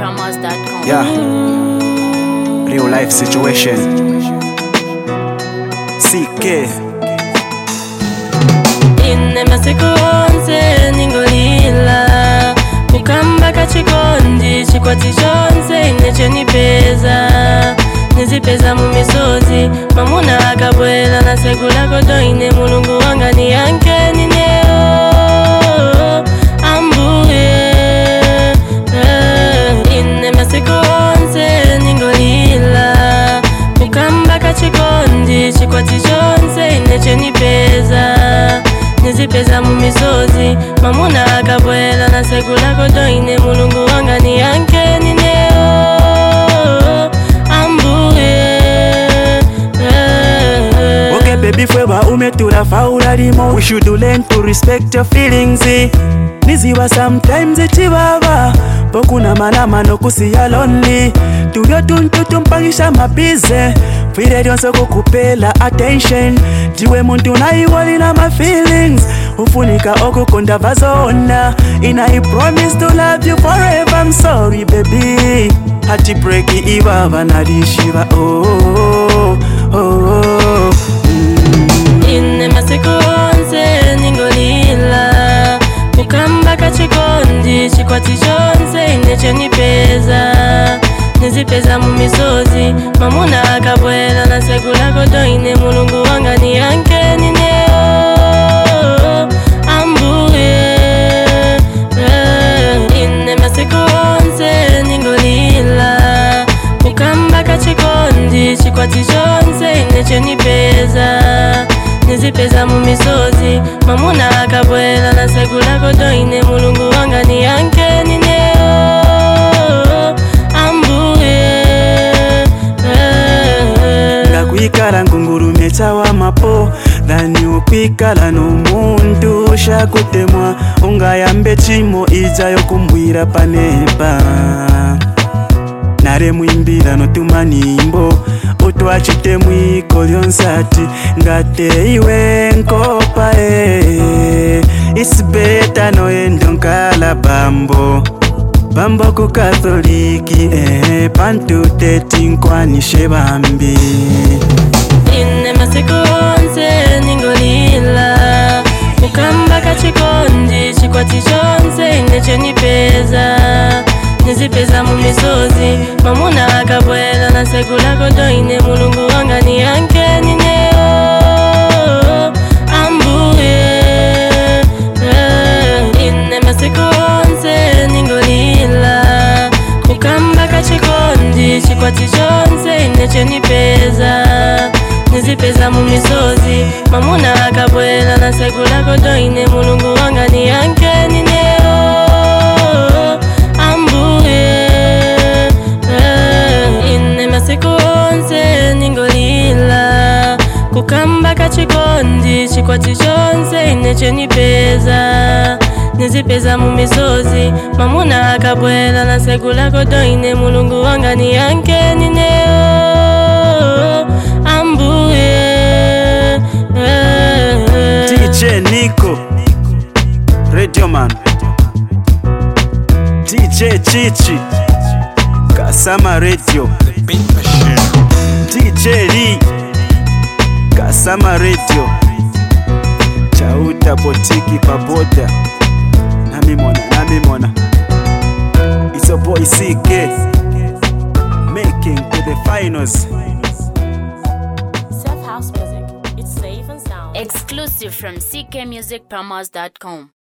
CKmusicPromos.com. Yeah, real life situation. CK. Ine masiku onse ningolila kukamba kachikondi chikwati chonse inecho nipeza nizipeza mu misozi mamuna akabwela na segula kodo ine mulungu wanga ni yanke nineo ambuye ine masiku onse ningolila kukamba kachikondi chikwati chonse inecho nipeza nizipeza mu misozi mamuna akabwela na segula kodo ine mulungu wanga ni yanke nineo ambuye. Okay baby fwewa umetura faula limo. We should learn to respect your feelings. Niziwa sometimes chibaba pokuna manama no kusiya lonely. Tuyo tuntutu mpangisha mabize Fire dyonso kukupela attention. Jiwe muntu naiwali na my feelings. Ufunika okukonda vazona. And I promise to love you forever. I'm sorry baby. Hati breaki ibaba nadishiva. Oh, oh, oh. Ine masiku onse ningolila kukamba kachikondi chikwati chonse inecho nipeza nizipeza mu misozi mamuna akabwela na segula kodo ine mulungu wanga ni yanke nineo ambuye. Ine masiku onse ningolila kukamba kachikondi chikwati chonse inecho nipeza nizipeza mu misozi mamuna akabwela na segula kodo ine mulungu wanga ni yanke nineo ambuye. Ngakwikala ngungurumye chawa mapo dhani ukwikala n'omuntu shakutemwa ungayambe chimo ijayo kumbwira panepa nare mwimbira notuma nimbo utwachite mwiko lyonsati ngate iwe nkopa It's better noendo nkala bambo ku katholiki pantu teti nkwanishe bambi. Ine masiku onse ningolila kukamba kachikondi chikwati chonse inecho nipeza nizipeza mu misozi mamuna akabwela na segula kodo ine mulungu wanga ni yanke nineo ambuye. Ine masiku onse ningolila kukamba kachikondi chikwati chonse inecho nipeza nizipeza mu misozi mamuna akabwela na segula kodo ine mulungu wanga ni yanke nineo ambuye. Ine masiku onse ningolila kukamba kachikondi chikwati chonse inecho nipeza nizipeza mu misozi mamuna akabwela na segula kodo ine mulungu wanga ni yanke nineo ambuye. DJ Nico Radio Man, DJ Chichi Kasama Radio, DJ Lee Kasama Radio, Chauta Botiki Paboda. Namimona It's your boy CK making to the finals. Self House Music. It's safe and sound. Exclusive from CKmusicPromos.com.